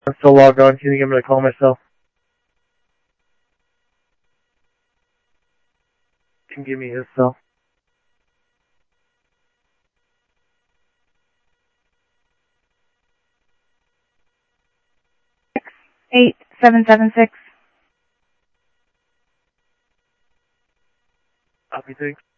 I'm still logged on. Can you get me to call myself? Can you give me his cell? 8776. Copy, thanks.